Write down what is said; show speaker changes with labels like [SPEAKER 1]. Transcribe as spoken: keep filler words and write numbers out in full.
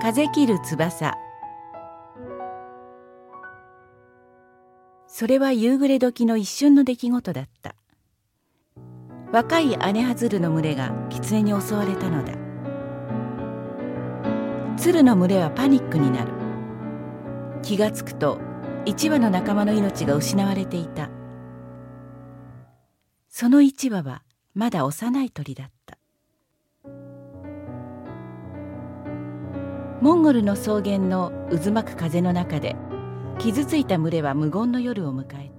[SPEAKER 1] 風切る翼。それは夕暮れ時の一瞬の出来事だった。若いアネハヅルの群れが狐に襲われたのだ。鶴の群れはパニックになる。気がつくと一羽の仲間の命が失われていた。その一羽はまだ幼い鳥だった。モンゴルの草原の渦巻く風の中で傷ついた群れは無言の夜を迎えた。